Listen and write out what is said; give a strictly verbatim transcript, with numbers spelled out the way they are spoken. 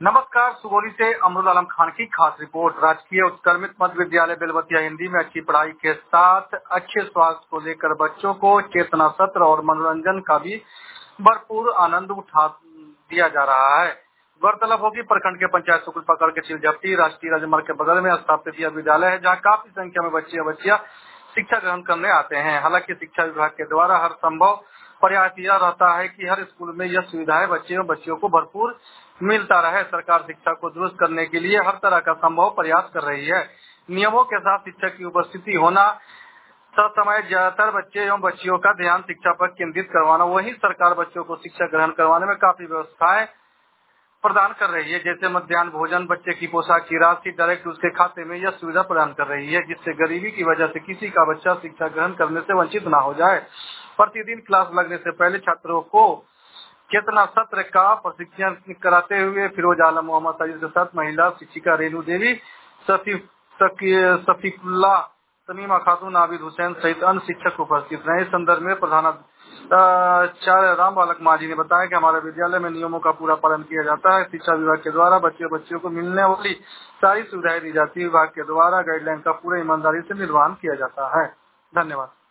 नमस्कार, सुगौली से अमरुल आलम खान की खास रिपोर्ट। राजकीय उत्क्रमित मध्य विद्यालय बेलबतिया हिंदी में अच्छी पढ़ाई के साथ अच्छे स्वास्थ्य को लेकर बच्चों को चेतना सत्र और मनोरंजन का भी भरपूर आनंद उठा दिया जा रहा है। गौरतलब हो कि प्रखंड के पंचायत स्कूल पकड़ के चिलझपटी राष्ट्रीय राजमार्ग के बगल में स्थापित यह विद्यालय है, जहाँ काफी संख्या में बच्चे बच्चियां शिक्षा ग्रहण करने आते हैं। हालांकि शिक्षा विभाग के द्वारा हर संभव प्रयास यह रहता है कि हर स्कूल में यह सुविधाएं बच्चे एवं बच्चियों को भरपूर मिलता रहे। सरकार शिक्षा को दुरुस्त करने के लिए हर तरह का संभव प्रयास कर रही है। नियमों के साथ शिक्षक की उपस्थिति होना, समय ज्यादातर बच्चे एवं बच्चियों का ध्यान शिक्षा पर केंद्रित करवाना, वहीं सरकार बच्चों को शिक्षा ग्रहण करवाने में काफी व्यवस्थाएं प्रदान कर रही है। जैसे मध्याह्न भोजन, बच्चे की पोशाक की राशि डायरेक्ट उसके खाते में, यह सुविधा प्रदान कर रही है, जिससे गरीबी की वजह से किसी का बच्चा शिक्षा ग्रहण करने से वंचित न हो जाए। प्रतिदिन क्लास लगने से पहले छात्रों को चेतना सत्र का प्रशिक्षण कराते हुए फिरोज आलम, मोहम्मद साजिद के साथ महिला शिक्षिका रेणु देवी, सफीकुल्ला, तमीमा खातून, आबिद हुसैन सहित अन्य शिक्षक उपस्थित रहे। इस संदर्भ में प्रधानाचार्य राम बालक माझी ने बताया कि हमारे विद्यालय में नियमों का पूरा पालन किया जाता है। शिक्षा विभाग के द्वारा बच्चे बच्चियों को मिलने वाली सारी सुविधाएं दी जाती है। विभाग के द्वारा गाइडलाइन का पूरी ईमानदारी से निर्वहन किया जाता है। धन्यवाद।